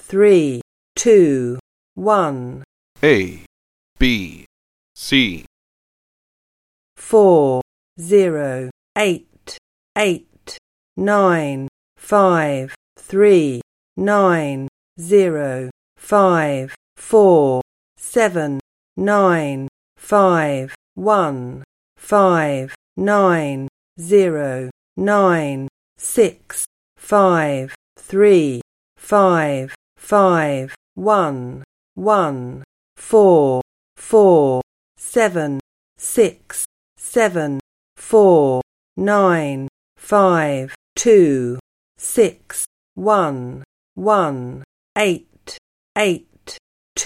3, 2, 1. A, B, C. 4, 0, 8, 8, 9, 5, 3, 9, 0, 5, 4, 7, 9, 5, 1, 5, 9, 0, 9, 6, 5, 3, 5, 5, 1, 1, 4, 4, 7, 6, 7, 4, 9, 5, 2, 6, 1, 1, 8, 8,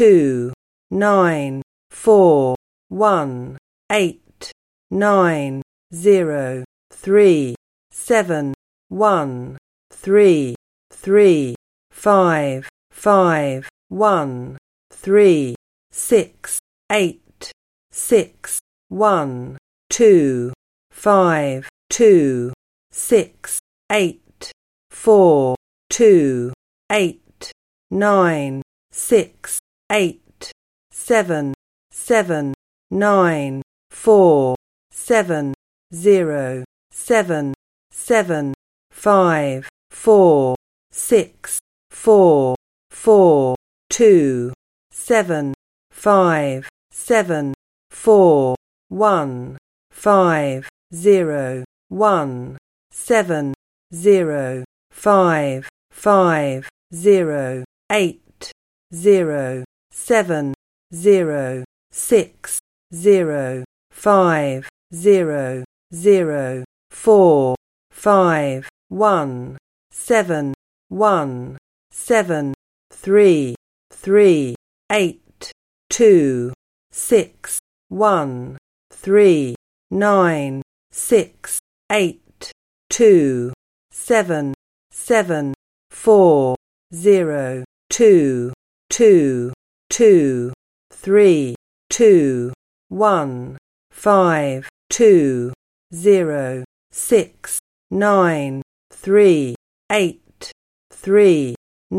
2, 9, 4, 1, 8, 9, 0, 3, 7, 1, 3, 3, 5, 5, 1, 3, 6, 8, 6, 1, 2, 5, 2, 6, 8, 4, 2, 8, 9, 6, 8, 7, 7, 9, 4, 7, 0, 7, 7, 5, 4, 6, 4, 4, 2, 7, 5, 7, 4, 1, 5, 0, 1, 7, 0, 5, 5, 0, 8, 0, 7, 0, 6, 0, 5, 0, 0, 4, 5, 1, 7, 1, 7, 3, 3, 8, 2, 6, 1, 3, 9, 6, 8, 2, 7, 7, 4, 0, 2, 2, 2, 3, 2, 1, 5, 2, 0, 6, 9, 3, 8, 3,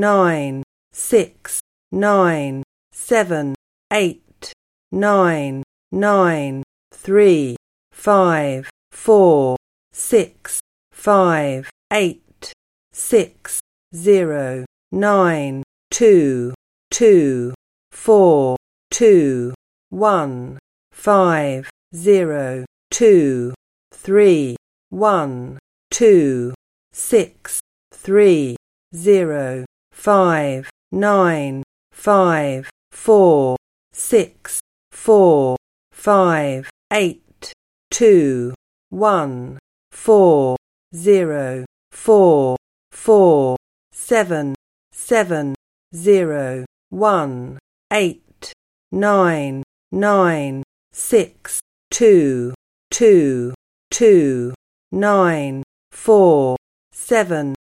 9, 6, 9, 7, 8, 9, 9, 3, 5, 4, 6, 5, 8, 6, 0, 9, 2, 2, 4, 2, 1, 5, 0, 2, 3, 1, 2, 6, 3, 0, 5, 9, 5, 4, 6, 4, 5, 8, 2, 1, 4, 0, 4, 4, 7, 7, 0, 1, 8, 9, 9, 6, 2, 2, 2, 9, 4, 7,